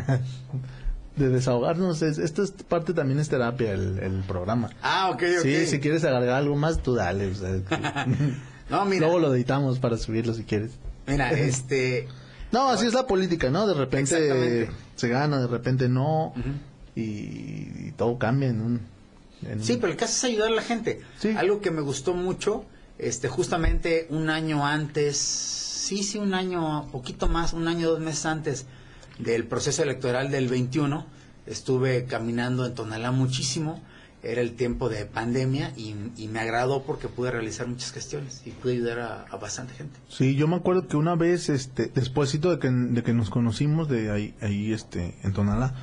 de desahogarnos, es, esta es parte también es terapia el, el programa. Ah, ok, ok. Sí, si quieres agregar algo más, tú dale. O sea, no, mira. Luego lo editamos para subirlo si quieres. Mira, este... No, así es la política, ¿no? De repente se gana, de repente no, uh-huh. y, y todo cambia en un... En sí, pero el caso es ayudar a la gente. Sí. Algo que me gustó mucho, este, justamente un año antes, sí, sí, un año, poquito más, un año, dos meses antes del proceso electoral del veintiuno, estuve caminando en Tonalá muchísimo. Era el tiempo de pandemia y, y me agradó porque pude realizar muchas gestiones y pude ayudar a, a bastante gente. Sí, yo me acuerdo que una vez, este, despuésito de que, de que nos conocimos de ahí, ahí este, en Tonalá,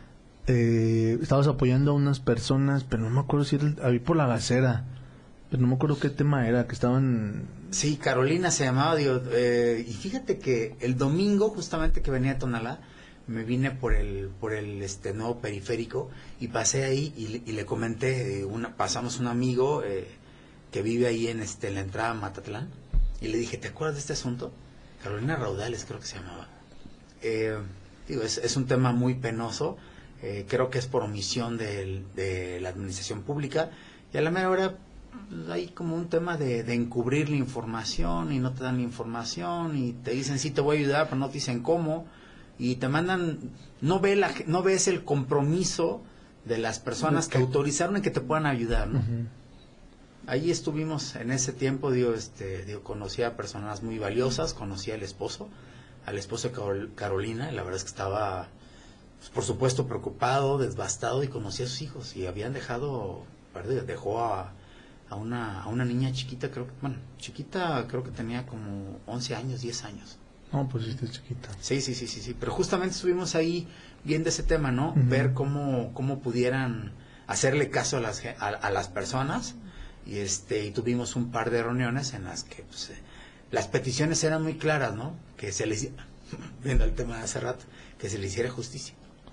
eh, estabas apoyando a unas personas, pero no me acuerdo si era el, ahí por la Gacera, pero no me acuerdo qué tema era, que estaban... Sí, Carolina se llamaba, digo, eh, y fíjate que el domingo justamente que venía a Tonalá, me vine por el por el este nuevo periférico y pasé ahí y, y le comenté, eh, una, pasamos un amigo eh, que vive ahí en este en la entrada a Matatlán, y le dije, ¿te acuerdas de este asunto? Carolina Raudales creo que se llamaba. Eh, digo, es, es un tema muy penoso, eh, creo que es por omisión de, de la administración pública, y a la mera hora pues, hay como un tema de, de encubrir la información y no te dan la información y te dicen sí te voy a ayudar, pero no te dicen cómo, y te mandan, no ve la, no ves el compromiso de las personas que autorizaron en que te puedan ayudar, ¿no? Uh-huh. Ahí estuvimos en ese tiempo, digo, este, digo, conocí a personas muy valiosas, conocí al esposo, al esposo de Carol, Carolina, y la verdad es que estaba, pues, por supuesto, preocupado, devastado, y conocí a sus hijos, y habían dejado, dejó a, a una, a una niña chiquita, creo que, bueno, chiquita, creo que tenía como once años, diez años. No, pues sí, está chiquita. Sí, sí, sí, sí, sí, pero justamente estuvimos ahí viendo ese tema, ¿no? Uh-huh. Ver cómo, cómo pudieran hacerle caso a las, a, a las personas, y este, y tuvimos un par de reuniones en las que, pues, eh, las peticiones eran muy claras, ¿no? Que se les, viendo el tema de hace rato, que se le hiciera justicia.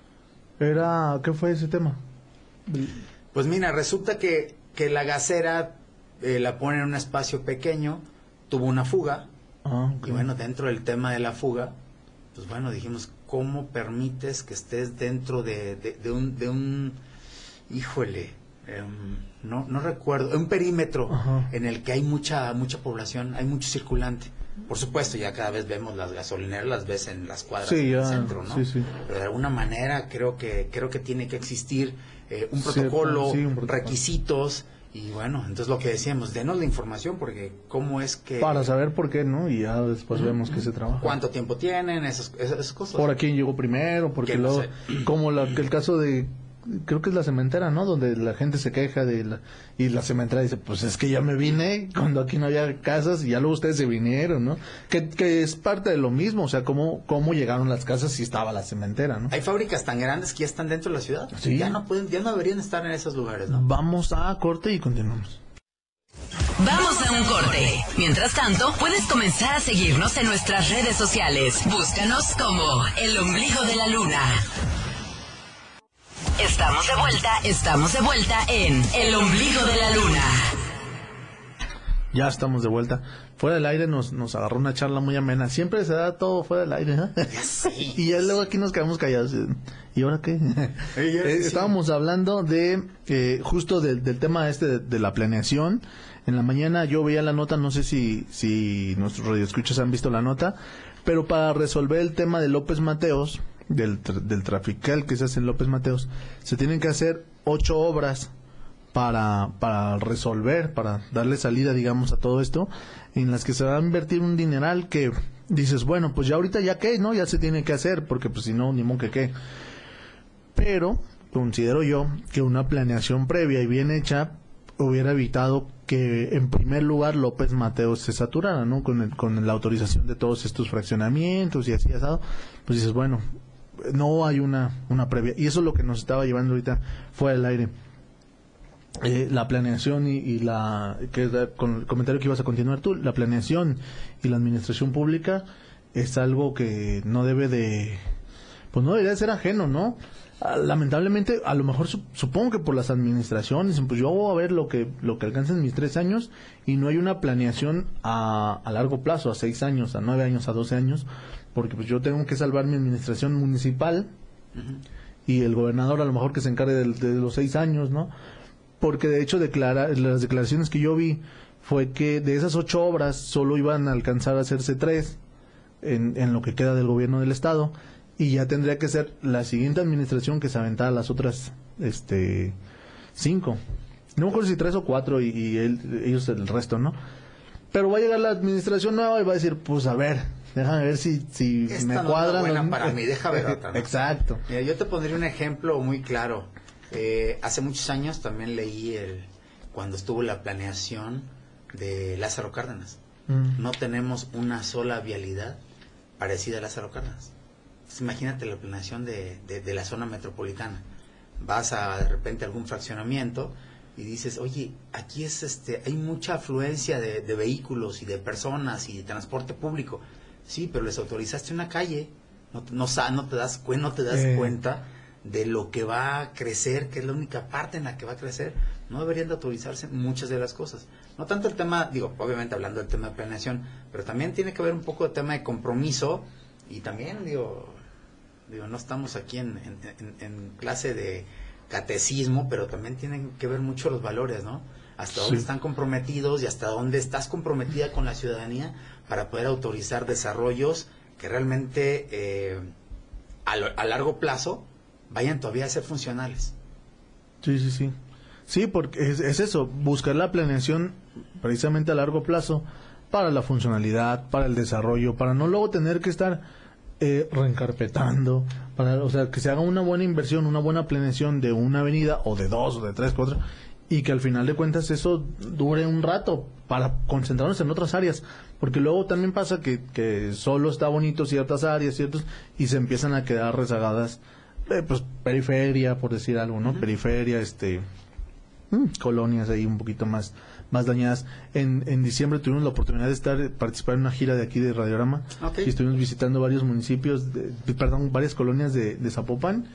Era, ¿qué fue ese tema? Pues mira, resulta que, que la gasera eh, la pone en un espacio pequeño, tuvo una fuga. Ah, okay. Y bueno, dentro del tema de la fuga, pues bueno, dijimos, ¿cómo permites que estés dentro de, de, de un, de un, híjole, eh, no, no recuerdo, un perímetro Ajá. en el que hay mucha, mucha población, hay mucho circulante? Por supuesto, ya cada vez vemos las gasolineras, las ves en las cuadras sí, del ya, centro, ¿no? Sí, sí. Pero de alguna manera creo que, creo que tiene que existir eh, un protocolo, sí, un protocolo, requisitos. Y bueno, entonces lo que decíamos, denos la información, porque cómo es que... Para saber por qué, ¿no? Y ya después uh-huh. vemos que se trabaja. ¿Cuánto tiempo tienen? Esas, esas, esas cosas. Por a quién llegó primero, porque luego... No sé. Como la, el caso de... Creo que es la cementera, ¿no? Donde la gente se queja de la... Y la cementera dice, pues es que ya me vine cuando aquí no había casas y ya luego ustedes se vinieron, ¿no? Que, que es parte de lo mismo, o sea, cómo, cómo llegaron las casas si estaba la cementera, ¿no? Hay fábricas tan grandes que ya están dentro de la ciudad. Sí. Ya no pueden, ya no deberían estar en esos lugares, ¿no? Vamos a corte y continuamos. Vamos a un corte. Mientras tanto, puedes comenzar a seguirnos en nuestras redes sociales. Búscanos como El Ombligo de la Luna. Estamos de vuelta, estamos de vuelta en El Ombligo de la Luna. Ya estamos de vuelta. Fuera del aire nos, nos agarró una charla muy amena. Siempre se da todo fuera del aire, ¿eh? Sí. Y ya luego aquí nos quedamos callados. ¿Y ahora qué? eh, estábamos hablando de eh, justo del, del tema este de, de la planeación. En la mañana yo veía la nota, no sé si, si nuestros radioescuchas han visto la nota, pero para resolver el tema de López Mateos, del, del trafical que se hace en López Mateos, se tienen que hacer ocho obras para, para resolver, para darle salida, digamos, a todo esto, en las que se va a invertir un dineral que dices, bueno, pues ya ahorita ya qué, ¿no? Ya se tiene que hacer, porque pues si no, ni modo que qué. Pero considero yo que una planeación previa y bien hecha hubiera evitado que en primer lugar López Mateos se saturara, ¿no? Con, el, con la autorización de todos estos fraccionamientos y así asado, pues dices, bueno, no hay una, una previa. Y eso es lo que nos estaba llevando ahorita fuera del aire. Eh, la planeación y, y la, que con el comentario que ibas a continuar tú, la planeación y la administración pública es algo que no debe de, pues no debería de ser ajeno, ¿no? Lamentablemente, a lo mejor supongo que por las administraciones, pues yo voy a ver lo que lo que alcanza en mis tres años y no hay una planeación a, a largo plazo, a seis años, a nueve años, a doce años, porque pues yo tengo que salvar mi administración municipal uh-huh. y el gobernador a lo mejor que se encargue de, de los seis años, ¿no? Porque de hecho declara, las declaraciones que yo vi fue que de esas ocho obras solo iban a alcanzar a hacerse tres en, en lo que queda del gobierno del estado. Y ya tendría que ser la siguiente administración que se aventara las otras este cinco. No me acuerdo si tres o cuatro y, y él, ellos el resto, ¿no? Pero va a llegar la administración nueva y va a decir, pues a ver, déjame ver si, si me no cuadran. Es buena para mí, déjame ver otra, ¿no? Exacto. Mira, yo te pondría un ejemplo muy claro. Eh, hace muchos años también leí el cuando estuvo la planeación de Lázaro Cárdenas. Mm. No tenemos una sola vialidad parecida a Lázaro Cárdenas. Imagínate la planeación de, de, de la zona metropolitana. Vas a de repente a algún fraccionamiento y dices, oye, aquí es este, hay mucha afluencia de, de vehículos y de personas y de transporte público. Sí, pero les autorizaste una calle no, no, no te das, cuen, no te das eh. cuenta de lo que va a crecer, que es la única parte en la que va a crecer. No deberían de autorizarse muchas de las cosas. No tanto el tema, digo, obviamente hablando del tema de planeación, pero también tiene que haber un poco de tema de compromiso y también, digo, digo no estamos aquí en, en, en, en clase de catecismo, pero también tienen que ver mucho los valores, ¿no? Hasta dónde sí. están comprometidos y hasta dónde estás comprometida con la ciudadanía para poder autorizar desarrollos que realmente eh, a, lo, a largo plazo vayan todavía a ser funcionales. Sí, sí, sí. Sí, porque es, es eso, buscar la planeación precisamente a largo plazo para la funcionalidad, para el desarrollo, para no luego tener que estar eh, reencarpetando, para, o sea, que se haga una buena inversión, una buena planeación de una avenida o de dos o de tres, cuatro, y que al final de cuentas eso dure un rato para concentrarnos en otras áreas, porque luego también pasa que, que solo está bonito ciertas áreas, ciertos, y se empiezan a quedar rezagadas, eh, pues periferia, por decir algo, ¿no? Uh-huh. Periferia, este... colonias ahí un poquito más más dañadas. En, en diciembre tuvimos la oportunidad de estar participar en una gira de aquí de Radiorama, okay. y estuvimos visitando varios municipios, de, perdón, varias colonias de, de Zapopan,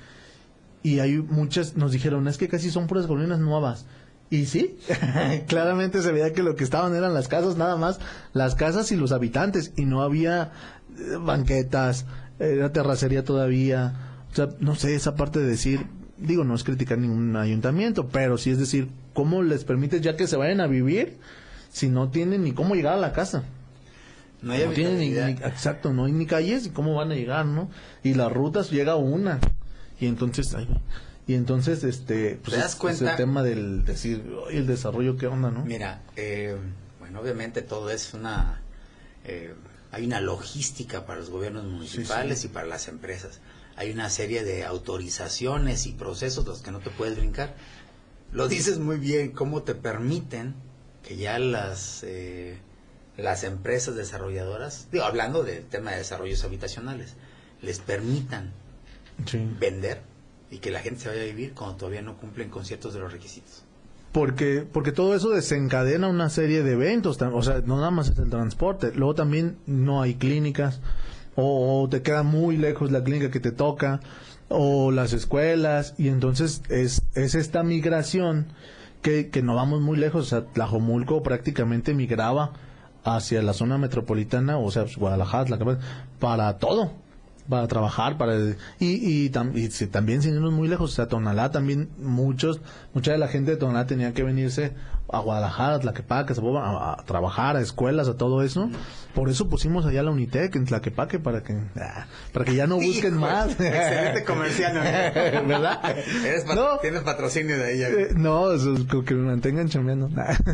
y hay muchas, nos dijeron, es que casi son puras colonias nuevas. Y sí, claramente se veía que lo que estaban eran las casas, nada más, las casas y los habitantes, y no había eh, banquetas, era terracería todavía, o sea, no sé, esa parte de decir, digo, no es criticar ningún ayuntamiento, pero sí es decir, ¿cómo les permites ya que se vayan a vivir si no tienen ni cómo llegar a la casa? No hay no tienen ni, ni, exacto, no hay ni calles, y cómo van a llegar, ¿no? Y las rutas llega una, y entonces, ay, y entonces, este, pues ¿te das es, cuenta? Es el tema del decir, oye, el desarrollo, ¿qué onda, no? Mira, eh, bueno, obviamente todo es una, eh, hay una logística para los gobiernos municipales, sí, sí. y para las empresas. Hay una serie de autorizaciones y procesos los que no te puedes brincar. Lo dices muy bien, cómo te permiten que ya las eh, las empresas desarrolladoras, digo, hablando del tema de desarrollos habitacionales, les permitan sí. vender y que la gente se vaya a vivir cuando todavía no cumplen con ciertos de los requisitos. Porque porque todo eso desencadena una serie de eventos, o sea, no nada más es el transporte, luego también no hay clínicas, o te queda muy lejos la clínica que te toca, o las escuelas, y entonces es, es esta migración que, que no vamos muy lejos. O sea, Tlajomulco prácticamente migraba hacia la zona metropolitana, o sea, pues, Guadalajara, la, para todo, para trabajar, para y, y, tam, y si, también sin irnos muy lejos, o sea, Tonalá también, muchos, mucha de la gente de Tonalá tenía que venirse a Guadalajara, a Tlaquepaque, a, a trabajar, a escuelas, a todo eso. Por eso pusimos allá la Unitec en Tlaquepaque, para que ah, para que ya no busquen Hijo, más. Excelente comercial, ¿no? ¿Verdad? ¿Eres pat- no. ¿Tienes patrocinio de ahí? Eh, no, eso es que me mantengan chambeando.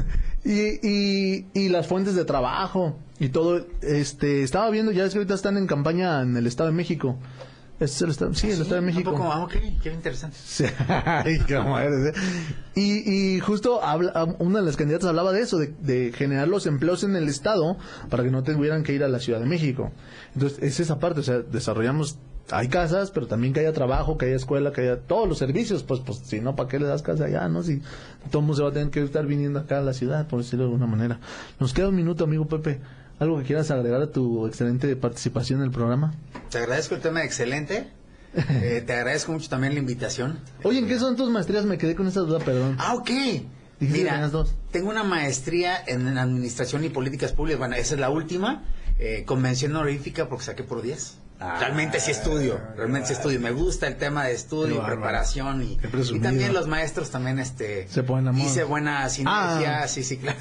y, y, y las fuentes de trabajo y todo. este Estaba viendo, ya es que ahorita están en campaña en el Estado de México. Es el estado, sí, el sí, Estado de México. Poco, ok, qué interesante. Sí, ¿cómo eres, eh? y, y justo habla, una de las candidatas hablaba de eso, de, de generar los empleos en el Estado para que no tuvieran que ir a la Ciudad de México. Entonces, es esa parte, o sea, desarrollamos, hay casas, pero también que haya trabajo, que haya escuela, que haya todos los servicios, pues, pues si no, ¿para qué le das casa allá, no? Si todo el mundo se va a tener que estar viniendo acá a la ciudad, por decirlo de alguna manera. Nos queda un minuto, amigo Pepe. ¿Algo que quieras agregar a tu excelente participación en el programa? Te agradezco el tema excelente. Eh, te agradezco mucho también la invitación. Oye, ¿en qué son tus maestrías? Me quedé con esa duda, perdón. Ah, ok. Mira, dos. Tengo una maestría en Administración y Políticas Públicas. Bueno, esa es la última. Eh, convención honorífica porque saqué por diez. Ah, realmente sí estudio, realmente sí estudio. Me gusta el tema de estudio y preparación y, y también los maestros también este se ponen amor. Hice buena sinergia, ah. sí, sí, claro.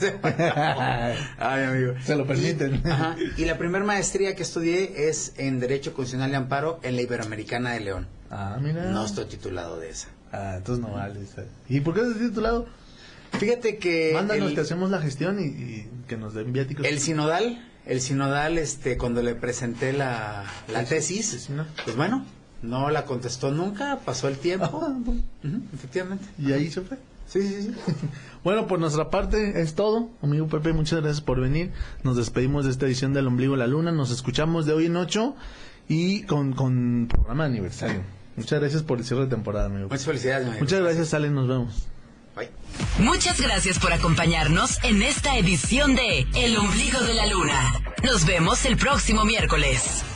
Ay, amigo. Se lo permiten. Y, ajá, y la primera maestría que estudié es en Derecho Constitucional y Amparo en la Iberoamericana de León. Ah, mira. No estoy titulado de esa. Ah, entonces no vale. ¿Y por qué estás titulado? Fíjate que mándanos el, que hacemos la gestión y, y que nos den viáticos. El sinodal El sinodal, este, cuando le presenté la, la tesis, sí, sí, no. pues bueno, no la contestó nunca, pasó el tiempo, ah, no. uh-huh, efectivamente. ¿Y ahí se fue? Sí, sí, sí. Bueno, por nuestra parte es todo. Amigo Pepe, muchas gracias por venir. Nos despedimos de esta edición del Ombligo de la Luna. Nos escuchamos de hoy en ocho y con, con programa de aniversario. Muchas gracias por el cierre de temporada, amigo. Muchas felicidades, amigo. Muchas gracias, Ale, nos vemos. Bye. Muchas gracias por acompañarnos en esta edición de El Ombligo de la Luna. Nos vemos el próximo miércoles.